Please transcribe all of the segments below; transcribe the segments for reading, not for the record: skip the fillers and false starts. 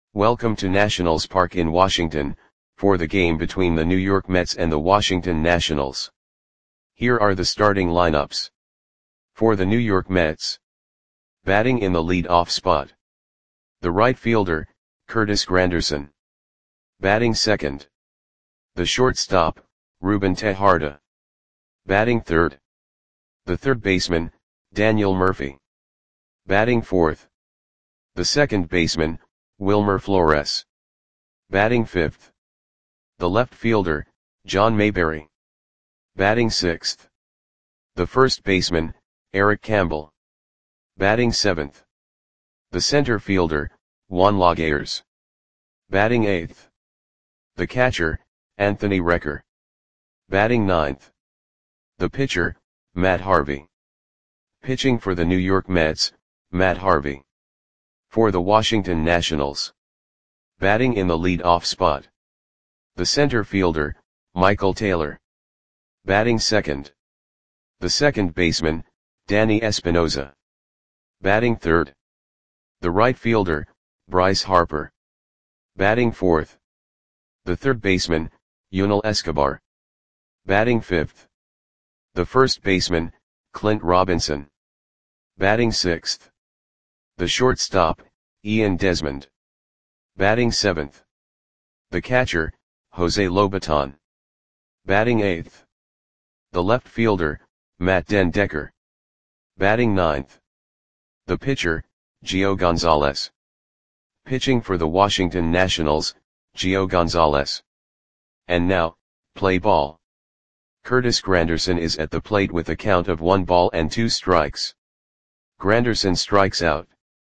Welcome to Nationals Park in Washington, for the game between the New York Mets and the Washington Nationals. Here are the starting lineups. For the New York Mets. Batting in the lead-off spot. The right fielder, Curtis Granderson. Batting second. The shortstop, Ruben Tejada. Batting third. The third baseman, Daniel Murphy. Batting fourth. The second baseman, Wilmer Flores. Batting fifth. The left fielder, John Mayberry. Batting sixth. The first baseman, Eric Campbell. Batting seventh. The center fielder, Juan Laguerre. Batting eighth. The catcher, Anthony Recker. Batting ninth. The pitcher, Matt Harvey. Pitching for the New York Mets, Matt Harvey. For the Washington Nationals. Batting in the lead-off spot. The center fielder, Michael Taylor. Batting second. The second baseman, Danny Espinosa. Batting third. The right fielder, Bryce Harper. Batting fourth. The third baseman, Yunel Escobar. Batting fifth. The first baseman, Clint Robinson. Batting sixth. The shortstop, Ian Desmond. Batting seventh. The catcher, Jose Lobaton. Batting eighth. The left fielder, Matt Den Decker. Batting ninth. The pitcher, Gio Gonzalez. Pitching for the Washington Nationals, Gio Gonzalez. And now, play ball. Curtis Granderson is at the plate with a count of 1 ball and 2 strikes. Granderson strikes out.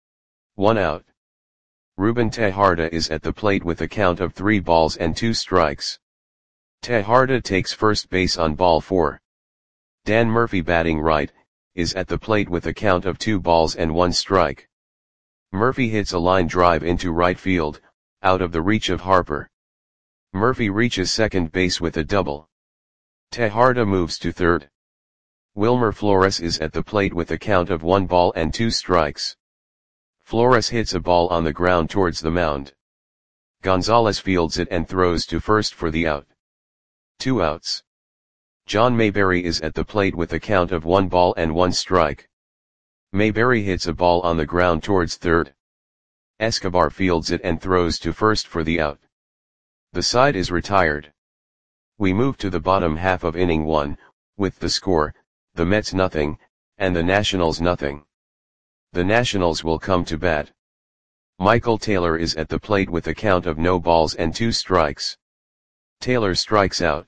1 out. Ruben Tejada is at the plate with a count of 3 balls and 2 strikes. Tejada takes first base on ball 4. Dan Murphy, batting right, is at the plate with a count of 2 balls and 1 strike. Murphy hits a line drive into right field, out of the reach of Harper. Murphy reaches second base with a double. Tejada moves to third. Wilmer Flores is at the plate with a count of 1 ball and 2 strikes. Flores hits a ball on the ground towards the mound. Gonzalez fields it and throws to first for the out. 2 outs. John Mayberry is at the plate with a count of 1 ball and 1 strike. Mayberry hits a ball on the ground towards third. Escobar fields it and throws to first for the out. The side is retired. We move to the bottom half of inning 1, with the score, the Mets nothing, and the Nationals nothing. The Nationals will come to bat. Michael Taylor is at the plate with a count of no balls and 2 strikes. Taylor strikes out.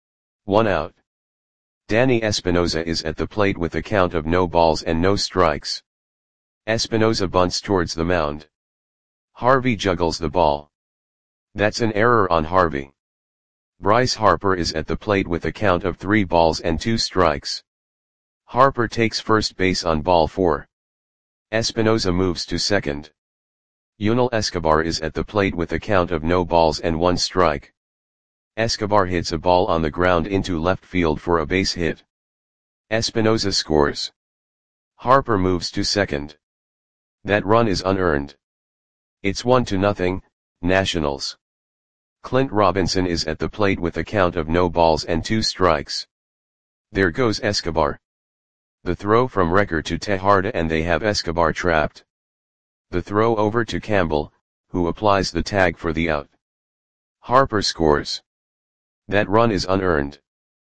1 out. Danny Espinosa is at the plate with a count of no balls and no strikes. Espinosa bunts towards the mound. Harvey juggles the ball. That's an error on Harvey. Bryce Harper is at the plate with a count of 3 balls and 2 strikes. Harper takes first base on ball 4. Espinosa moves to second. Yunel Escobar is at the plate with a count of no balls and 1 strike. Escobar hits a ball on the ground into left field for a base hit. Espinosa scores. Harper moves to second. That run is unearned. It's 1-0, Nationals. Clint Robinson is at the plate with a count of no balls and 2 strikes. There goes Escobar. The throw from Recker to Tejada and they have Escobar trapped. The throw over to Campbell, who applies the tag for the out. Harper scores. That run is unearned.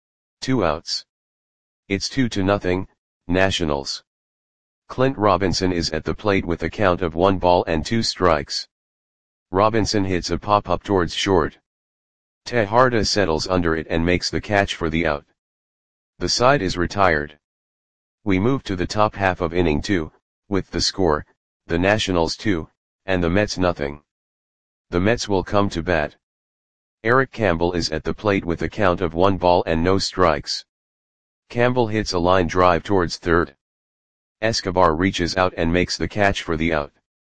2 outs. It's 2-0, Nationals. Clint Robinson is at the plate with a count of 1 ball and 2 strikes. Robinson hits a pop-up towards short. Tejada settles under it and makes the catch for the out. The side is retired. We move to the top half of inning 2, with the score, the Nationals 2, and the Mets nothing. The Mets will come to bat. Eric Campbell is at the plate with a count of 1 ball and no strikes. Campbell hits a line drive towards third. Escobar reaches out and makes the catch for the out.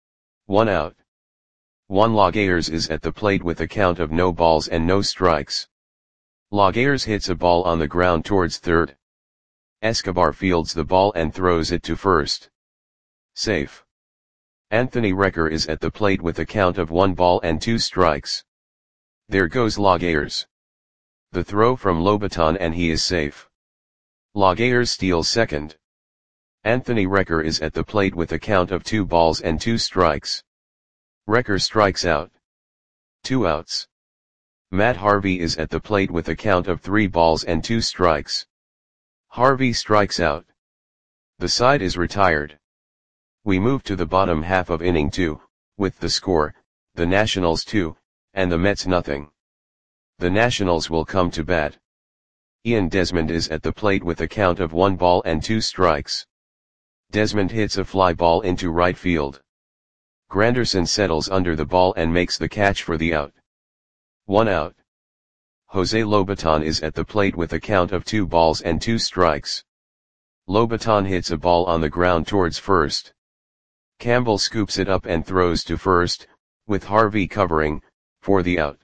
1 out. Juan Laguerre is at the plate with a count of no balls and no strikes. Laguerre hits a ball on the ground towards third. Escobar fields the ball and throws it to first. Safe. Anthony Recker is at the plate with a count of 1 ball and 2 strikes. There goes Laguerre. The throw from Lobaton and he is safe. Laguerre steals second. Anthony Recker is at the plate with a count of 2 balls and 2 strikes. Recker strikes out. 2 outs. Matt Harvey is at the plate with a count of 3 balls and 2 strikes. Harvey strikes out. The side is retired. We move to the bottom half of inning 2, with the score, the Nationals 2, and the Mets nothing. The Nationals will come to bat. Ian Desmond is at the plate with a count of 1 ball and 2 strikes. Desmond hits a fly ball into right field. Granderson settles under the ball and makes the catch for the out. 1 out. Jose Lobaton is at the plate with a count of 2 balls and 2 strikes. Lobaton hits a ball on the ground towards first. Campbell scoops it up and throws to first, with Harvey covering, for the out.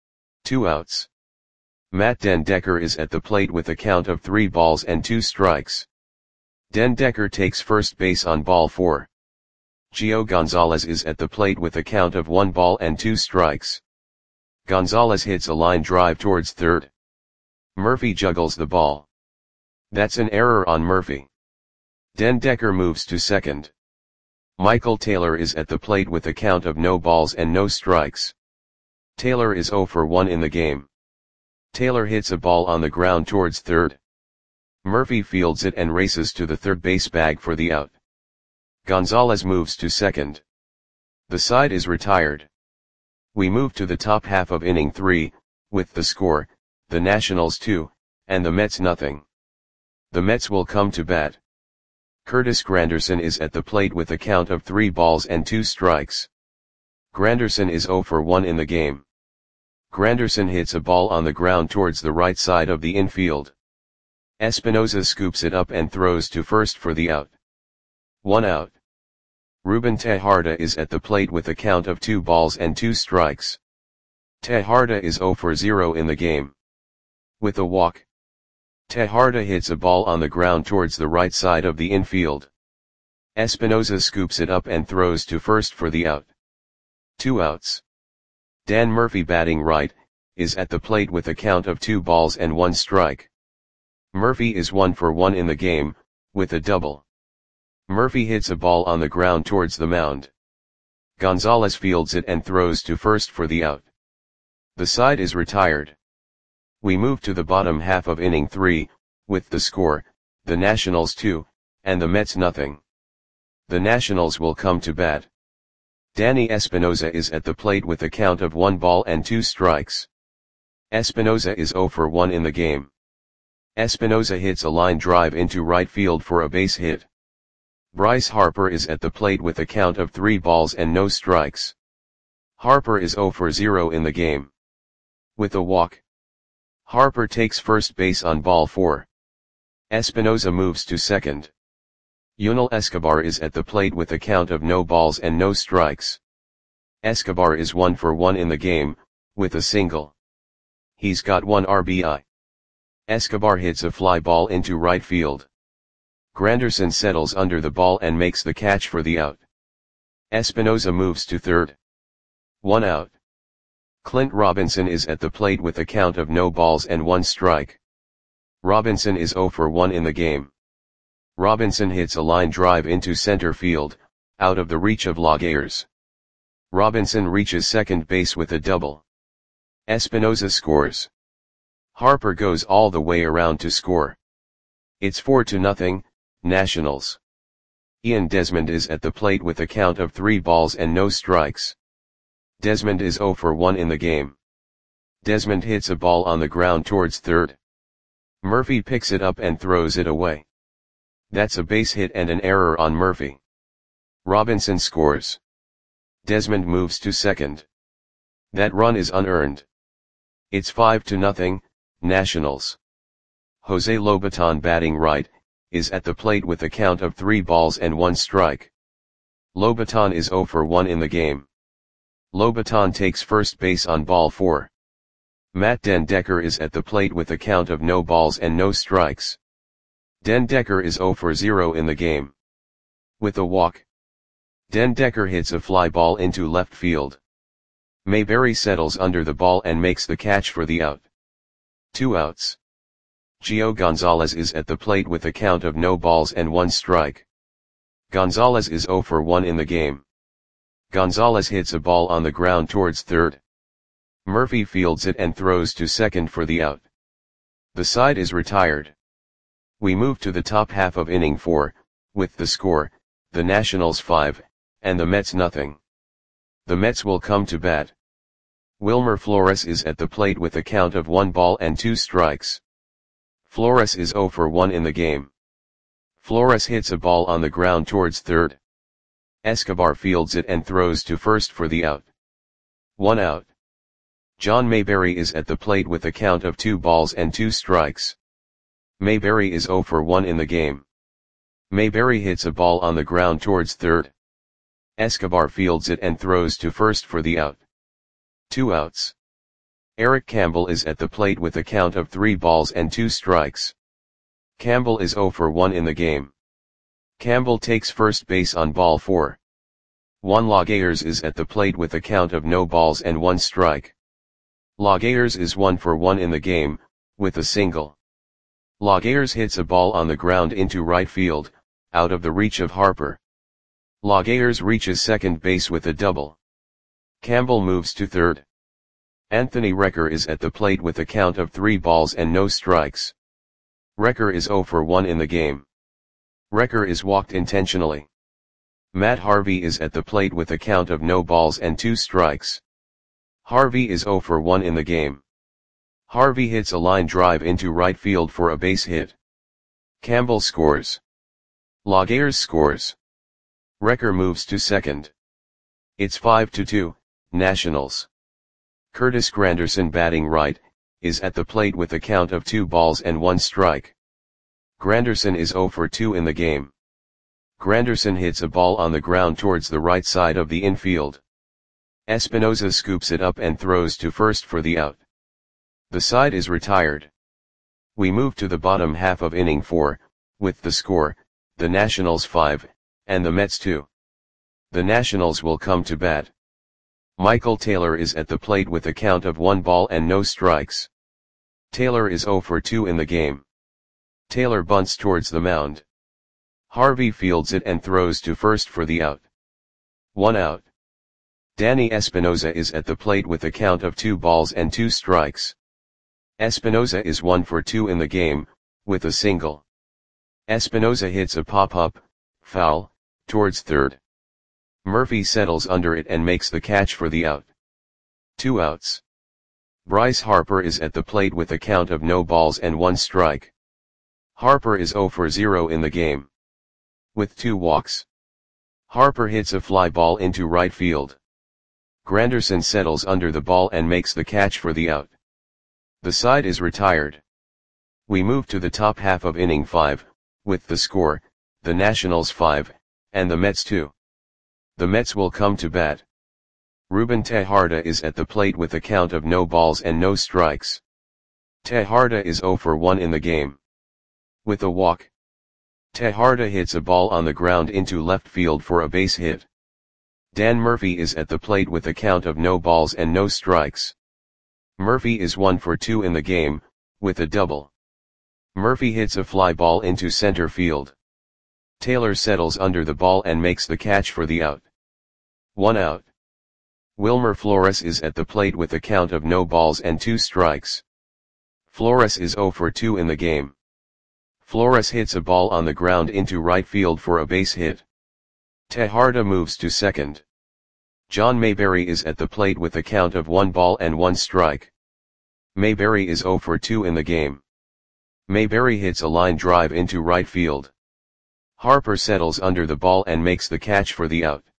2 outs. Matt Den Decker is at the plate with a count of 3 balls and 2 strikes. Den Decker takes first base on ball 4. Gio Gonzalez is at the plate with a count of 1 ball and 2 strikes. Gonzalez hits a line drive towards third. Murphy juggles the ball. That's an error on Murphy. Den Decker moves to second. Michael Taylor is at the plate with a count of no balls and no strikes. Taylor is 0 for 1 in the game. Taylor hits a ball on the ground towards third. Murphy fields it and races to the third base bag for the out. Gonzalez moves to second. The side is retired. We move to the top half of inning 3, with the score, the Nationals 2, and the Mets nothing. The Mets will come to bat. Curtis Granderson is at the plate with a count of 3 balls and 2 strikes. Granderson is 0 for 1 in the game. Granderson hits a ball on the ground towards the right side of the infield. Espinoza scoops it up and throws to first for the out. 1 out. Ruben Tejada is at the plate with a count of 2 balls and 2 strikes. Tejada is 0 for 0 in the game. With a walk. Tejada hits a ball on the ground towards the right side of the infield. Espinoza scoops it up and throws to first for the out. 2 outs. Dan Murphy batting right, is at the plate with a count of 2 balls and 1 strike. Murphy is 1 for 1 in the game, with a double. Murphy hits a ball on the ground towards the mound. Gonzalez fields it and throws to first for the out. The side is retired. We move to the bottom half of inning 3, with the score, the Nationals 2, and the Mets nothing. The Nationals will come to bat. Danny Espinoza is at the plate with a count of 1 ball and 2 strikes. Espinoza is 0 for 1 in the game. Espinoza hits a line drive into right field for a base hit. Bryce Harper is at the plate with a count of 3 balls and no strikes. Harper is 0 for 0 in the game. With a walk. Harper takes first base on ball 4. Espinoza moves to second. Yunel Escobar is at the plate with a count of no balls and no strikes. Escobar is 1 for 1 in the game, with a single. He's got 1 RBI. Escobar hits a fly ball into right field. Granderson settles under the ball and makes the catch for the out. Espinoza moves to third. 1 out. Clint Robinson is at the plate with a count of no balls and 1 strike. Robinson is 0 for 1 in the game. Robinson hits a line drive into center field, out of the reach of Laguerre. Robinson reaches second base with a double. Espinoza scores. Harper goes all the way around to score. It's 4-0, Nationals. Ian Desmond is at the plate with a count of 3 balls and no strikes. Desmond is 0 for 1 in the game. Desmond hits a ball on the ground towards third. Murphy picks it up and throws it away. That's a base hit and an error on Murphy. Robinson scores. Desmond moves to second. That run is unearned. It's 5-0, Nationals. Jose Lobaton batting right, is at the plate with a count of 3 balls and 1 strike. Lobaton is 0 for 1 in the game. Lobaton takes first base on ball 4. Matt Den Decker is at the plate with a count of no balls and no strikes. Den Decker is 0 for 0 in the game. With a walk. Den Decker hits a fly ball into left field. Mayberry settles under the ball and makes the catch for the out. 2 outs. Gio Gonzalez is at the plate with a count of no balls and 1 strike. Gonzalez is 0 for 1 in the game. Gonzalez hits a ball on the ground towards third. Murphy fields it and throws to second for the out. The side is retired. We move to the top half of inning 4, with the score, the Nationals 5, and the Mets nothing. The Mets will come to bat. Wilmer Flores is at the plate with a count of 1 ball and 2 strikes. Flores is 0 for 1 in the game. Flores hits a ball on the ground towards third. Escobar fields it and throws to first for the out. 1 out. John Mayberry is at the plate with a count of 2 balls and 2 strikes. Mayberry is 0 for 1 in the game. Mayberry hits a ball on the ground towards third. Escobar fields it and throws to first for the out. 2 outs. Eric Campbell is at the plate with a count of 3 balls and 2 strikes. Campbell is 0 for 1 in the game. Campbell takes first base on ball 4. Juan Laguerre is at the plate with a count of no balls and 1 strike. Laguerre is 1 for 1 in the game, with a single. Laguerre hits a ball on the ground into right field, out of the reach of Harper. Laguerre reaches second base with a double. Campbell moves to third. Anthony Recker is at the plate with a count of 3 balls and no strikes. Recker is 0 for 1 in the game. Recker is walked intentionally. Matt Harvey is at the plate with a count of no balls and 2 strikes. Harvey is 0 for 1 in the game. Harvey hits a line drive into right field for a base hit. Campbell scores. Laguerre scores. Recker moves to second. It's 5-2, Nationals. Curtis Granderson, batting right, is at the plate with a count of 2 balls and 1 strike. Granderson is 0 for 2 in the game. Granderson hits a ball on the ground towards the right side of the infield. Espinoza scoops it up and throws to first for the out. The side is retired. We move to the bottom half of inning 4, with the score, the Nationals 5, and the Mets 2. The Nationals will come to bat. Michael Taylor is at the plate with a count of 1 ball and no strikes. Taylor is 0 for 2 in the game. Taylor bunts towards the mound. Harvey fields it and throws to first for the out. 1 out. Danny Espinoza is at the plate with a count of 2 balls and 2 strikes. Espinoza is 1 for 2 in the game, with a single. Espinoza hits a pop-up, foul, towards third. Murphy settles under it and makes the catch for the out. 2 outs. Bryce Harper is at the plate with a count of no balls and 1 strike. Harper is 0 for 0 in the game. With 2 walks. Harper hits a fly ball into right field. Granderson settles under the ball and makes the catch for the out. The side is retired. We move to the top half of inning 5, with the score, the Nationals 5, and the Mets 2. The Mets will come to bat. Ruben Tejada is at the plate with a count of no balls and no strikes. Tejada is 0 for 1 in the game. With a walk. Tejada hits a ball on the ground into left field for a base hit. Dan Murphy is at the plate with a count of no balls and no strikes. Murphy is 1 for 2 in the game, with a double. Murphy hits a fly ball into center field. Taylor settles under the ball and makes the catch for the out. 1 out. Wilmer Flores is at the plate with a count of no balls and 2 strikes. Flores is 0 for 2 in the game. Flores hits a ball on the ground into right field for a base hit. Tejada moves to second. John Mayberry is at the plate with a count of 1 ball and 1 strike. Mayberry is 0 for 2 in the game. Mayberry hits a line drive into right field. Harper settles under the ball and makes the catch for the out.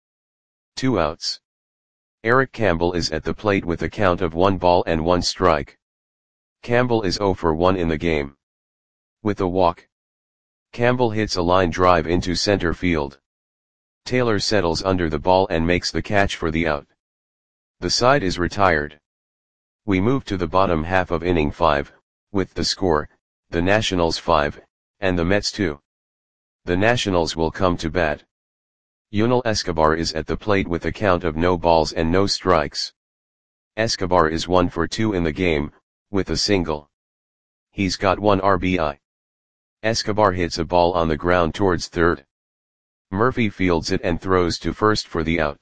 2 outs. Eric Campbell is at the plate with a count of 1 ball and 1 strike. Campbell is 0 for 1 in the game. With a walk. Campbell hits a line drive into center field. Taylor settles under the ball and makes the catch for the out. The side is retired. We move to the bottom half of inning 5, with the score, the Nationals 5, and the Mets 2. The Nationals will come to bat. Yunel Escobar is at the plate with a count of no balls and no strikes. Escobar is 1 for 2 in the game, with a single. He's got 1 RBI. Escobar hits a ball on the ground towards third. Murphy fields it and throws to first for the out.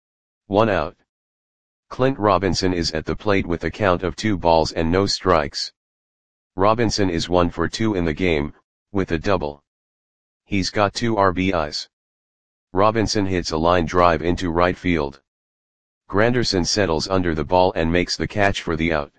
1 out. Clint Robinson is at the plate with a count of 2 balls and no strikes. Robinson is 1 for 2 in the game, with a double. He's got 2 RBIs. Robinson hits a line drive into right field. Granderson settles under the ball and makes the catch for the out.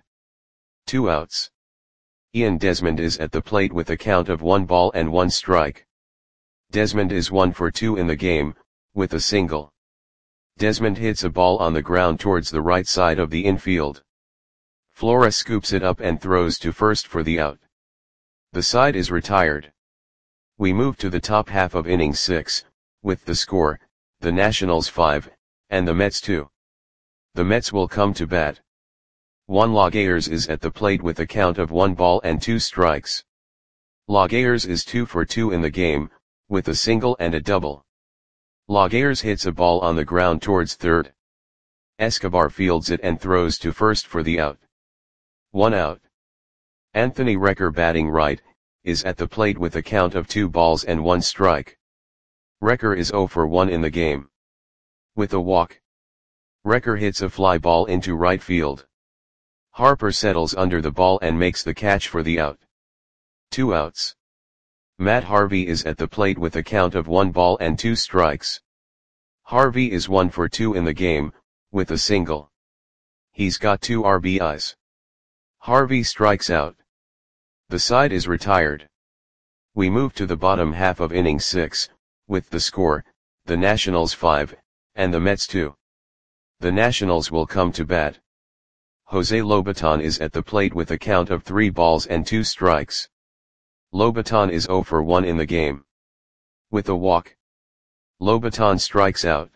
2 outs. Ian Desmond is at the plate with a count of 1 ball and 1 strike. Desmond is 1 for 2 in the game, with a single. Desmond hits a ball on the ground towards the right side of the infield. Flores scoops it up and throws to first for the out. The side is retired. We move to the top half of inning 6, with the score, the Nationals 5, and the Mets 2. The Mets will come to bat. Juan Lagares is at the plate with a count of 1 ball and 2 strikes. Lagares is 2 for 2 in the game, with a single and a double. Lagares hits a ball on the ground towards third. Escobar fields it and throws to first for the out. 1 out. Anthony Recker, batting right, is at the plate with a count of 2 balls and 1 strike. Recker is 0 for 1 in the game. With a walk. Recker hits a fly ball into right field. Harper settles under the ball and makes the catch for the out. 2 outs. Matt Harvey is at the plate with a count of 1 ball and 2 strikes. Harvey is 1 for 2 in the game, with a single. He's got 2 RBIs. Harvey strikes out. The side is retired. We move to the bottom half of inning 6, with the score, the Nationals 5, and the Mets 2. The Nationals will come to bat. Jose Lobaton is at the plate with a count of 3 balls and 2 strikes. Lobaton is 0 for 1 in the game. With a walk. Lobaton strikes out.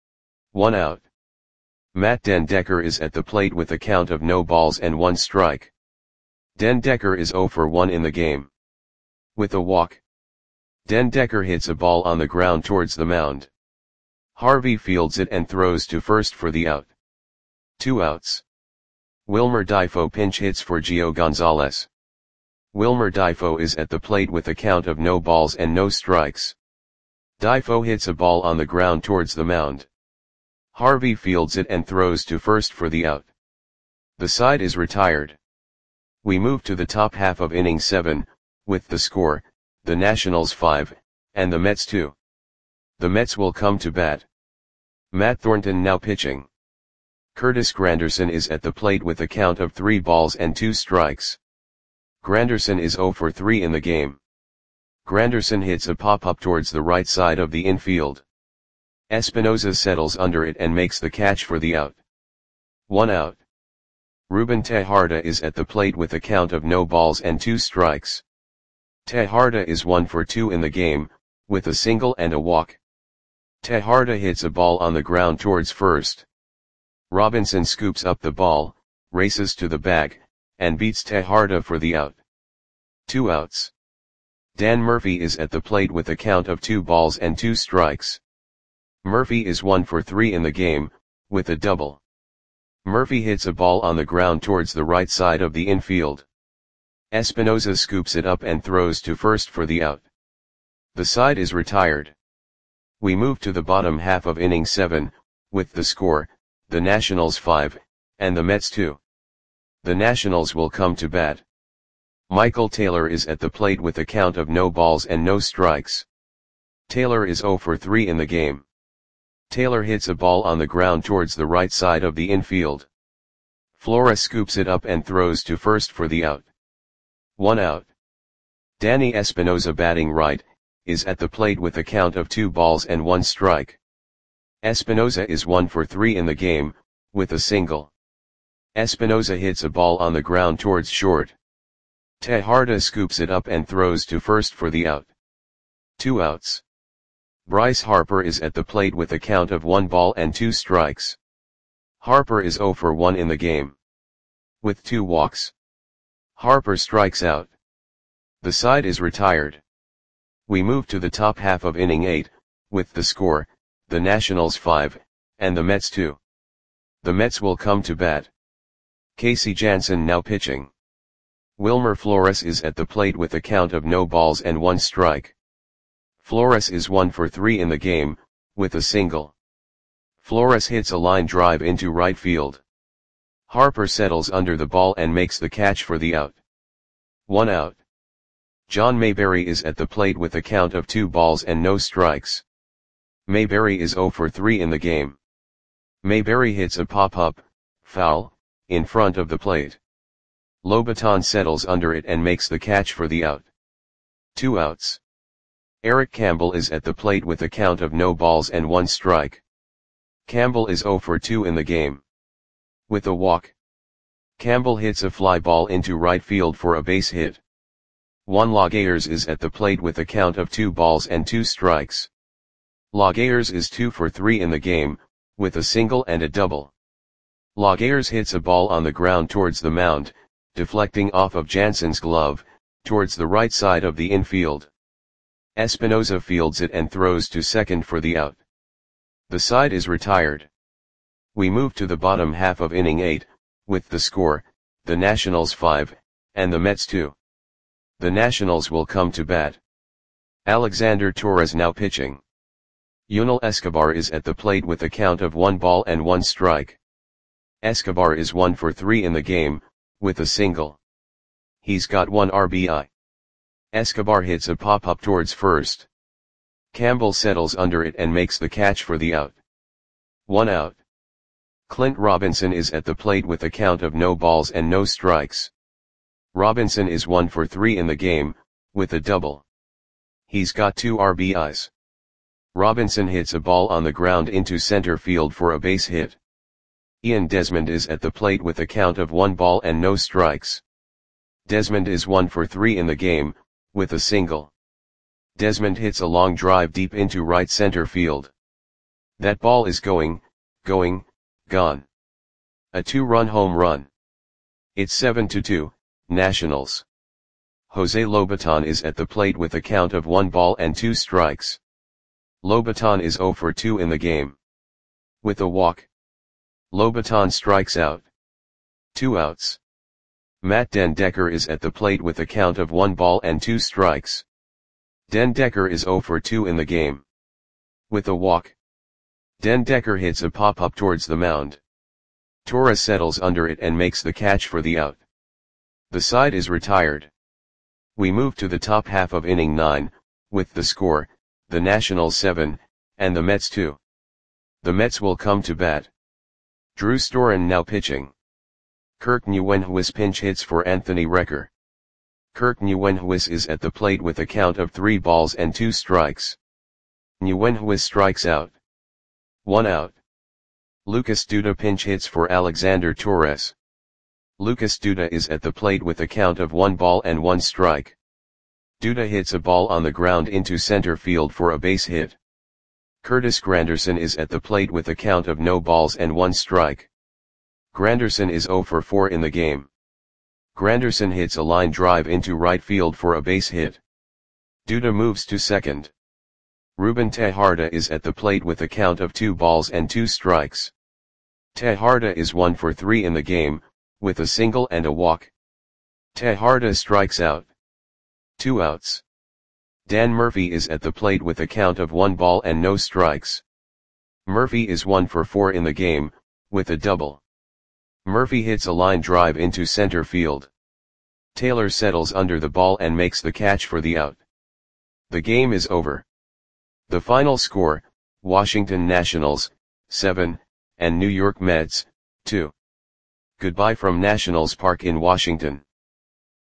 1 out. Matt Den Decker is at the plate with a count of no balls and 1 strike. Den Decker is 0 for 1 in the game. With a walk. Den Decker hits a ball on the ground towards the mound. Harvey fields it and throws to first for the out. 2 outs. Wilmer Difo pinch hits for Gio Gonzalez. Wilmer Difo is at the plate with a count of no balls and no strikes. Difo hits a ball on the ground towards the mound. Harvey fields it and throws to first for the out. The side is retired. We move to the top half of inning 7, with the score, the Nationals 5, and the Mets 2. The Mets will come to bat. Matt Thornton now pitching. Curtis Granderson is at the plate with a count of 3 balls and 2 strikes. Granderson is 0 for 3 in the game. Granderson hits a pop-up towards the right side of the infield. Espinoza settles under it and makes the catch for the out. 1 out. Ruben Tejada is at the plate with a count of no balls and 2 strikes. Tejada is 1 for 2 in the game, with a single and a walk. Tejada hits a ball on the ground towards first. Robinson scoops up the ball, races to the bag, and beats Tejada for the out. 2 outs. Dan Murphy is at the plate with a count of 2 balls and 2 strikes. Murphy is 1 for 3 in the game, with a double. Murphy hits a ball on the ground towards the right side of the infield. Espinoza scoops it up and throws to first for the out. The side is retired. We move to the bottom half of inning 7, with the score, the Nationals 5, and the Mets 2. The Nationals will come to bat. Michael Taylor is at the plate with a count of no balls and no strikes. Taylor is 0 for 3 in the game. Taylor hits a ball on the ground towards the right side of the infield. Flores scoops it up and throws to first for the out. 1 out. Danny Espinoza, batting right, is at the plate with a count of 2 balls and 1 strike. Espinoza is 1 for 3 in the game, with a single. Espinoza hits a ball on the ground towards short. Tejada scoops it up and throws to first for the out. 2 outs. Bryce Harper is at the plate with a count of 1 ball and 2 strikes. Harper is 0 for 1 in the game. With 2 walks. Harper strikes out. The side is retired. We move to the top half of inning 8, with the score, the Nationals 5, and the Mets 2. The Mets will come to bat. Casey Janssen now pitching. Wilmer Flores is at the plate with a count of no balls and 1 strike. Flores is 1 for 3 in the game, with a single. Flores hits a line drive into right field. Harper settles under the ball and makes the catch for the out. 1 out. John Mayberry is at the plate with a count of 2 balls and no strikes. Mayberry is 0 for 3 in the game. Mayberry hits a pop-up, foul, in front of the plate. Lobaton settles under it and makes the catch for the out. 2 outs. Eric Campbell is at the plate with a count of no balls and 1 strike. Campbell is 0 for 2 in the game. With a walk, Campbell hits a fly ball into right field for a base hit. Juan Lagares is at the plate with a count of 2 balls and 2 strikes. Lagares is 2 for 3 in the game, with a single and a double. Lagares hits a ball on the ground towards the mound, deflecting off of Janssen's glove, towards the right side of the infield. Espinosa fields it and throws to second for the out. The side is retired. We move to the bottom half of inning 8, with the score, the Nationals 5, and the Mets 2. The Nationals will come to bat. Alexander Torres now pitching. Yunel Escobar is at the plate with a count of 1 ball and 1 strike. Escobar is 1 for 3 in the game, with a single. He's got 1 RBI. Escobar hits a pop-up towards first. Campbell settles under it and makes the catch for the out. 1 out. Clint Robinson is at the plate with a count of no balls and no strikes. Robinson is 1 for 3 in the game, with a double. He's got 2 RBIs. Robinson hits a ball on the ground into center field for a base hit. Ian Desmond is at the plate with a count of 1 ball and no strikes. Desmond is 1 for 3 in the game, with a single. Desmond hits a long drive deep into right center field. That ball is gone. A 2-run home run. It's 7-2, Nationals. Jose Lobaton is at the plate with a count of 1 ball and 2 strikes. Lobaton is 0 for 2 in the game. With a walk, Lobaton strikes out. 2 outs. Matt Den Decker is at the plate with a count of 1 ball and 2 strikes. Den Decker is 0 for 2 in the game. With a walk, Den Decker hits a pop-up towards the mound. Torres settles under it and makes the catch for the out. The side is retired. We move to the top half of inning 9, with the score, the Nationals 7, and the Mets 2. The Mets will come to bat. Drew Storen now pitching. Kirk Nieuwenhuis pinch hits for Anthony Recker. Kirk Nieuwenhuis is at the plate with a count of 3 balls and 2 strikes. Nieuwenhuis strikes out. 1 out. Lucas Duda pinch hits for Alexander Torres. Lucas Duda is at the plate with a count of 1 ball and 1 strike. Duda hits a ball on the ground into center field for a base hit. Curtis Granderson is at the plate with a count of no balls and 1 strike. Granderson is 0 for 4 in the game. Granderson hits a line drive into right field for a base hit. Duda moves to second. Ruben Tejada is at the plate with a count of 2 balls and 2 strikes. Tejada is 1 for 3 in the game, with a single and a walk. Tejada strikes out. 2 outs. Dan Murphy is at the plate with a count of 1 ball and no strikes. Murphy is 1 for 4 in the game, with a double. Murphy hits a line drive into center field. Taylor settles under the ball and makes the catch for the out. The game is over. The final score, Washington Nationals, 7, and New York Mets, 2. Goodbye from Nationals Park in Washington.